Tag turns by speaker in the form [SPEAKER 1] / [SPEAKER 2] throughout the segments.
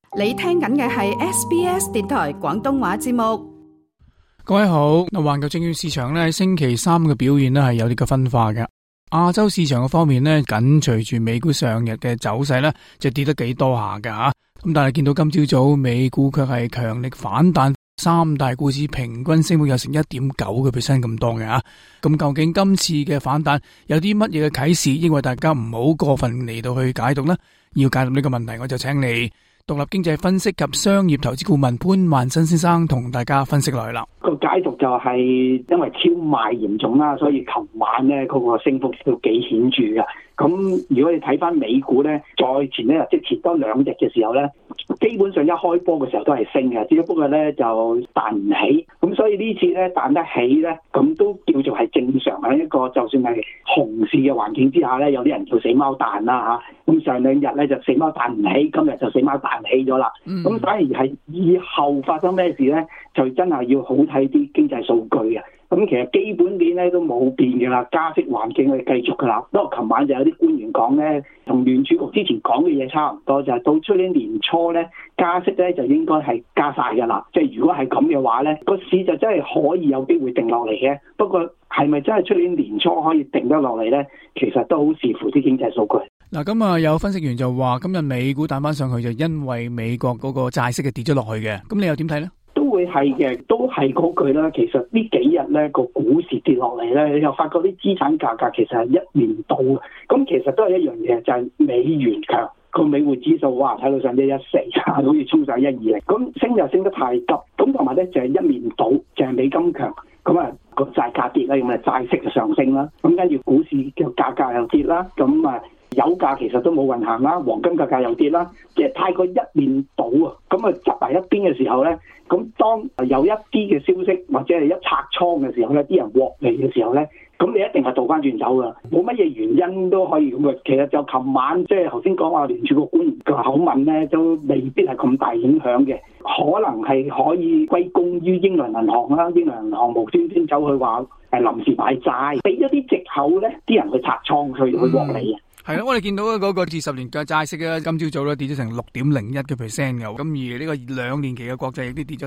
[SPEAKER 1] 你聽緊嘅係 SBS 電台廣東話節目。
[SPEAKER 2] 各位好，環球證券市場咧星期三嘅表現咧係有啲嘅分化嘅。亞洲市場嘅方面咧，緊隨住美股上日嘅走勢咧，就跌得幾多下㗎吓。咁但係見到今朝早美股卻係強力反彈，三大股市平均升幅有成 1.9% 咁多嘅吓。咁究竟今次嘅反彈有啲乜嘢嘅啟示？因為大家唔好過分嚟到去解讀啦。要解讀呢個問題，我就請嚟獨立經濟分析及商業投資顧問潘萬新先生同大家分析落去啦。
[SPEAKER 3] 個解讀就係因為超賣嚴重啦，所以琴晚咧嗰個升幅都幾顯著嘅。咁如果你睇翻美股咧，再前一日即係前多兩日嘅時候咧，基本上一開波嘅時候都係升嘅，只不過咧就彈唔起。咁所以呢次咧彈得起咧，咁都叫做係正常喺一個就算係熊市嘅環境之下咧，有啲人叫死貓彈啦嚇。咁上兩日咧就死貓彈唔起，今日就死貓彈起咗啦。咁反而係以後發生咩事咧，就真係要好睇啲經濟數據嘅。咁其實基本面咧都冇變嘅啦，加息環境係繼續嘅啦。不過琴晚就有啲官員講咧，同聯儲局之前講嘅嘢差唔多，就係到出年年初咧加息咧就應該係加晒嘅啦。即係如果係咁嘅話咧，個市就真係可以有機會定落嚟嘅。不過係咪真係出年年初可以定得落嚟咧？其實都好視乎啲經濟數據。
[SPEAKER 2] 嗱，咁啊有分析員就話今日美股彈翻上去就因為美國嗰個債息嘅跌咗落去嘅。咁你又點睇咧？
[SPEAKER 3] 都會係嘅，都係嗰句啦。其實呢幾日咧個股市跌落嚟咧，你又發覺啲資產價格其實係一面倒嘅。咁其實都係一樣嘢，就係美元強，個美匯指數哇睇到上114，好似衝上120。咁升就升得太急，咁同埋咧就係一面倒，就係美金強，咁啊個債價跌啦，咁啊債息就上升啦。咁跟住股市嘅價格又跌啦，咁啊油價其實都冇運行啦，黃金價格又跌啦，即係太過一面倒啊！咁啊執埋一邊嘅時候咧，咁當有一啲嘅消息或者係一拆倉嘅時候咧，啲人獲利嘅時候咧，咁你一定係倒翻轉走噶，冇乜嘢原因都可以咁啊！其實就琴晚即係頭先講話聯儲局官員嘅口吻咧，都未必係咁大影響嘅，可能係可以歸功於英倫銀行啦，英倫銀行無端端走去話臨時買債，俾咗啲藉口咧，啲人去拆倉去獲利啊！
[SPEAKER 2] 係啦，我哋見到嗰個20年嘅債息咧，今朝早咧跌咗成 6.01% 嘅，咁而呢個2年期嘅國債亦都跌咗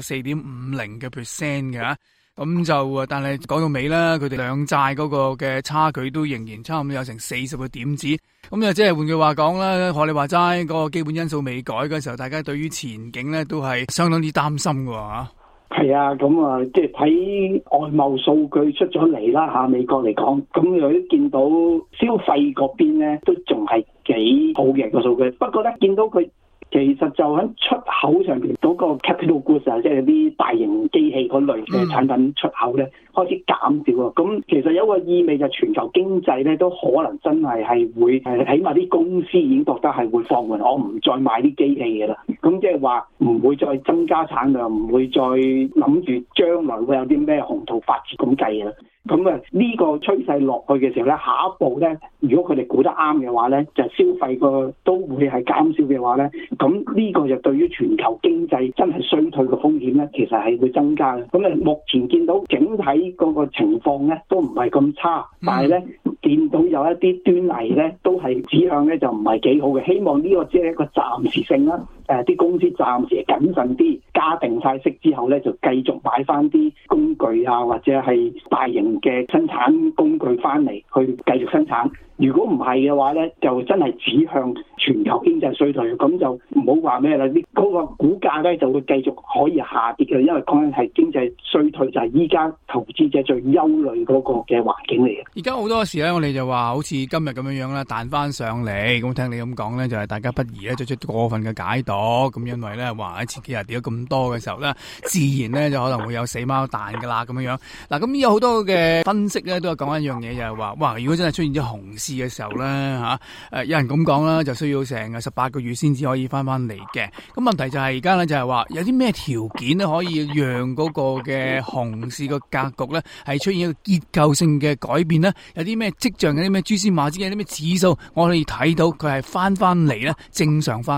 [SPEAKER 2] 4.50% 嘅。咁就但係講到尾啦，佢哋兩債嗰個嘅差距都仍然差唔多有成40個點子。咁就即係換句話講啦，學你話齋嗰個基本因素未改嘅時候，大家對於前景咧都係相當之擔心嘅吓。
[SPEAKER 3] 係啊，咁啊，即係睇外貿數據出咗嚟啦嚇，美國嚟講，咁又都見到消費嗰邊咧都仲係幾好嘅個數據。不過咧，見到佢其實就喺出口上邊嗰個 capital goods 啊，即係啲大型機器嗰類嘅產品出口咧開始減少啊。咁其實有個意味就全球經濟咧都可能真係會起碼啲公司已經覺得係會放緩，我唔再買啲機器嘅啦。咁即係話唔會再增加產量，唔會再諗住將來會有啲咩宏圖發展咁計啦。咁啊呢個趨勢落去嘅時候咧，下一步咧，如果佢哋估得啱嘅話咧，就消費個都會係減少嘅話咧，咁呢個就對於全球經濟真係衰退嘅風險咧，其實係會增加嘅。咁啊目前見到整體嗰個情況咧都唔係咁差，但係咧見到有一啲端倪咧都係指向咧就唔係幾好嘅。希望呢個只係一個暫時性啦。啲公司暫時謹慎啲，加定晒息之後咧，就繼續買翻啲工具啊，或者係大型嘅生產工具翻嚟去繼續生產。如果唔係嘅話咧，就真係指向全球經濟衰退，咁就唔好話咩啦。嗰個股價咧就會繼續可以下跌嘅，因為講緊係經濟衰退，就係依家投資者最憂慮嗰個嘅環境嚟嘅。
[SPEAKER 2] 而家好多時咧，我哋就話好似今日咁樣樣啦，彈翻上嚟。咁聽你咁講咧，就係大家不宜咧作出過分嘅解讀。咁因為咧話喺前幾日跌咗咁多嘅時候咧，自然咧就可能會有死貓彈噶啦咁樣樣。嗱，咁有好多嘅分析咧都係講一樣嘢，就係話哇，如果真係出現咗熊市嘅時候咧有人咁講啦，就需要成18個月先至可以翻嚟嘅。咁問題就係而家咧就係話有啲咩條件咧可以讓嗰個嘅熊市個格局咧係出現一個結構性嘅改變咧？有啲咩跡象，有啲咩蛛絲馬跡，有啲咩指數我可以睇到佢係翻嚟咧正常翻吓？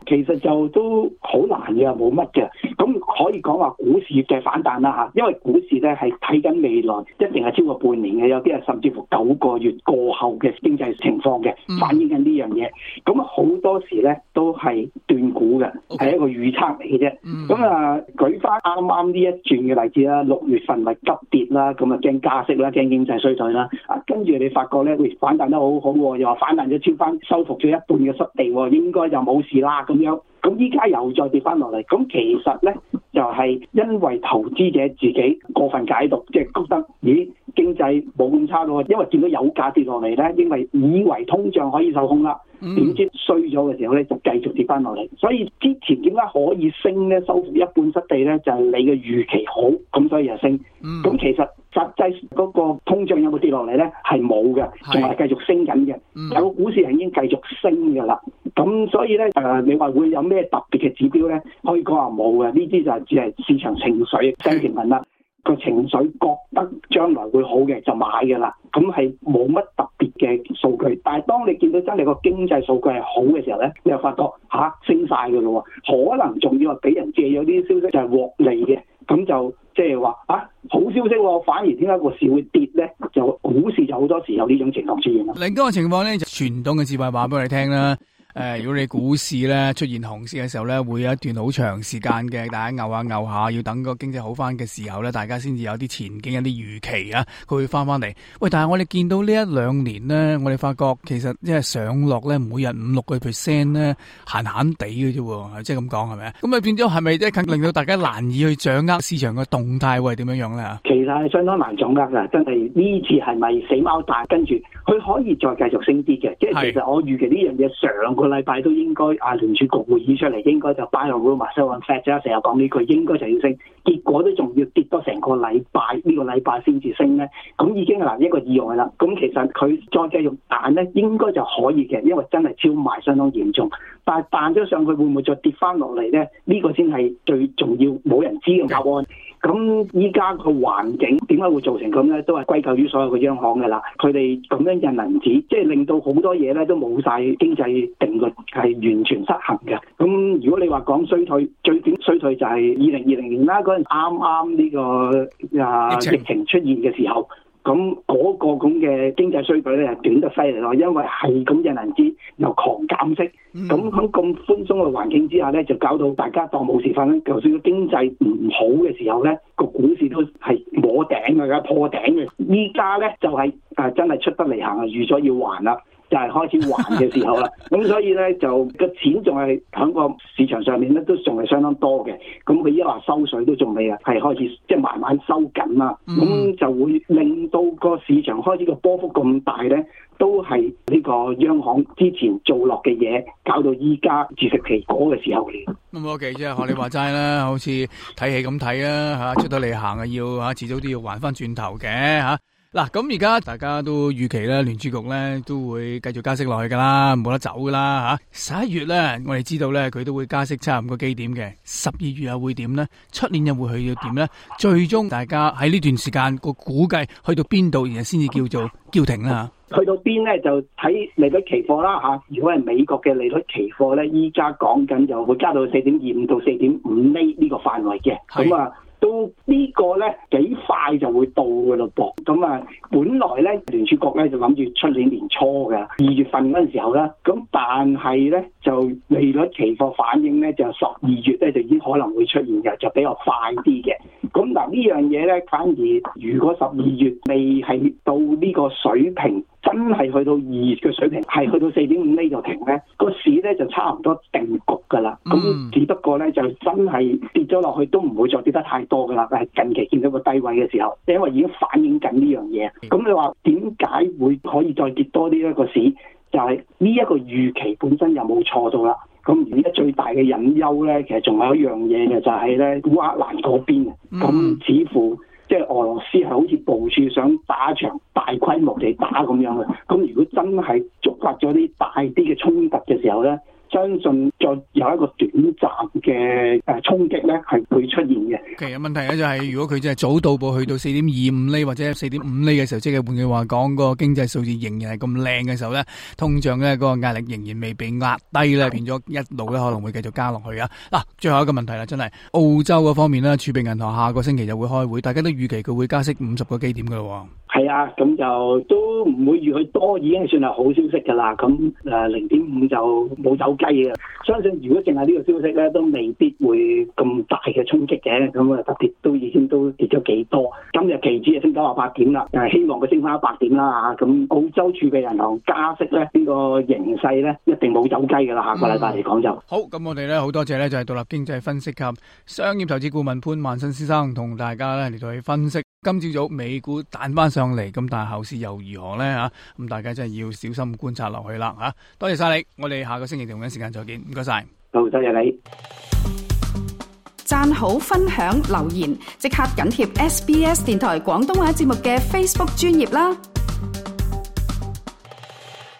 [SPEAKER 3] 其實就都好難嘅，冇乜嘅。咁可以講話股市嘅反彈啦嚇，因為股市咧係睇緊未來，一定係超過半年嘅，有啲係甚至乎9個月過後嘅經濟情況嘅，反映緊呢樣嘢。咁好多時咧都係斷估嘅，係一個預測嚟嘅啫。咁舉翻啱啱呢一轉嘅例子啦，6月份咪急跌啦，咁驚加息啦，驚經濟衰退啦。跟住你發覺咧，反彈得好好喎，又話反彈咗超翻，收復咗一半嘅失地喎，應該就冇事啦咁樣。咁依家又再跌翻落嚟，咁其實咧就係因為投資者自己過分解讀，即係覺得咦經濟冇咁差咯，因為見到油價跌落嚟咧，因為以為通脹可以受控啦，點知衰咗嘅時候咧就繼續跌翻落嚟。所以之前點解可以升咧，收復一半失地咧，就係你嘅預期好，咁所以就升。咁其實實際嗰個通脹有冇跌落嚟咧？係冇嘅，仲係繼續升緊嘅。但個股市係已經繼續升嘅啦。咁所以咧你話會有咩特別嘅指標咧？可以講話冇嘅，呢啲就係只係市場情緒 sentiment 啦。個情緒覺得將來會好嘅就買嘅啦。咁係冇乜特別嘅數據。但係當你見到真係個經濟數據係好嘅時候咧，你又發覺升晒嘅咯喎，可能仲要係俾人借咗啲消息就係獲利嘅。咁就即係話好消息喎，反而點解個市會跌咧？就股市就好多時有呢種情況出現啦。
[SPEAKER 2] 另一個情況咧，就傳統嘅智慧話俾我哋聽啦。如果你股市咧出現熊市嘅時候咧，會有一段好長時間嘅，大家牛下，要等個經濟好翻嘅時候咧，大家先至有啲前景、有啲預期啊，佢會翻嚟。喂，但係我哋見到呢1-2年咧，我哋發覺其實即係上落咧，每日5-6% 咧，閒地嘅啫，即係咁講係咪？咁變咗係咪即係令到大家難以去掌握市場嘅動態會係點樣咧？
[SPEAKER 3] 其實係相當難掌握㗎，真係呢次係咪死貓彈？跟住佢可以再繼續升啲嘅，即係其實我預期呢樣嘢上個禮拜都應該聯儲局會議出嚟，應該就 buy a rumor sell a fact 啫，成日講呢句，應該就要升，結果都仲要跌多成個禮拜，呢個禮拜先至升咧，咁已經係一個意外啦。咁其實佢再繼續彈咧，應該就可以嘅，因為真係超賣相當嚴重。但係彈咗上去會唔會再跌翻落嚟咧？呢個先係最重要，冇人知嘅答案。咁依家個環境點解會造成咁咧？都係歸咎於所有嘅央行嘅啦。佢哋咁樣印銀紙，即係令到好多嘢咧都冇晒經濟定律，係完全失衡嘅。咁如果你話講衰退，最短衰退就係2020年啦，嗰陣啱呢個疫情出現嘅時候。咁嗰個咁嘅經濟衰退咧，係短得犀利咯，因為係咁印銀紙又狂減息，咁喺咁寬鬆嘅環境之下咧，就搞到大家當冇事發生。就算個經濟唔好嘅時候咧，個股市都係摸頂嘅，破頂嘅。依家咧就係真係出得嚟行，預咗要還啦。就係開始還嘅時候啦，咁所以咧就個錢仲係喺個市場上面咧都仲係相當多嘅，咁佢依家話收水都仲未係開始即係慢慢收緊啦，咁就會令到個市場開始個波幅咁大咧，都係呢個央行之前做落嘅嘢，搞到依家自食其果嘅時候嚟。
[SPEAKER 2] 咁OK，即係學你話齋啦，好似睇戲咁睇啦，出得嚟行啊，要遲早都要還翻轉頭嘅嗱，咁而家大家都預期咧，聯儲局咧都會繼續加息落去噶啦，冇得走噶啦11月咧，我哋知道咧佢都會加息差唔多基點嘅，12月又會點咧？出年又會去到點咧？最終大家喺呢段時間個估計去到邊度，然後先至叫做叫停啦。
[SPEAKER 3] 去到邊咧就睇利率期貨啦。如果係美國嘅利率期貨咧，依家講緊就會加到4.25到4.5厘呢個範圍嘅，咁到呢個咧幾快就會到嘅咯噃，咁本來咧聯儲局咧就諗住出年年初嘅2月份嗰陣時候啦，咁但係咧就利率期貨反應咧就12月咧就已經可能會出現嘅，就比較快啲嘅。咁嗱呢樣嘢咧，反而如果12月未係到呢個水平，真係去到2月嘅水平，係去到4.5厘就停咧，個市咧就差唔多定局㗎啦。咁只不過咧就真係跌咗落去都唔會再跌得太多㗎啦。係近期見到個低位嘅時候，因為已經反映緊呢樣嘢。咁你話點解會可以再跌多啲呢個市？就係呢一個預期本身有冇錯到啦？咁而家最大嘅隱憂咧，其實仲有一樣嘢嘅，就係咧烏克蘭嗰邊。咁似乎即係俄羅斯係好似部署想打一場大規模地打咁樣嘅。咁如果真係觸發咗啲大啲嘅衝突嘅時候咧， 相信再有一個短暫嘅衝擊咧係會出現嘅。
[SPEAKER 2] 其實問題咧就係如果佢真係早到步去到 4.25 厘或者 4.5 厘嘅時候，即係換句話講，個經濟數字仍然係咁靚嘅時候咧，通脹咧個壓力仍然未被壓低咧，變咗一路咧可能會繼續加落去啊。嗱，最後一個問題啦，真係澳洲嗰方面咧，儲備銀行下個星期就會開會，大家都預期佢會加息50個基點噶咯。
[SPEAKER 3] 係啊，咁就都唔會預佢多，已經算係好消息㗎啦。咁0.5就冇走雞嘅。相信如果淨係呢個消息咧，都未必會咁大嘅衝擊嘅。咁啊，特別都已經都跌咗幾多。今日期指升98點啦，希望佢升翻100點啦嚇。咁澳洲儲備銀行加息咧，呢個形勢咧一定冇走雞㗎啦。下個禮拜嚟講就
[SPEAKER 2] 好。咁我哋咧好多謝咧，就係獨立經濟分析及商業投資顧問潘萬新先生同大家咧嚟到去分析今朝早美股彈翻上嚟，咁但係後市又如何咧嚇？咁大家真係要小心觀察落去啦嚇。多謝晒你，我哋下個星期同樣時間再見，唔該晒。
[SPEAKER 3] 好，多謝你。
[SPEAKER 1] 讚好、分享、留言，即刻緊貼SBS 電台廣東話節目嘅 Facebook 專頁啦。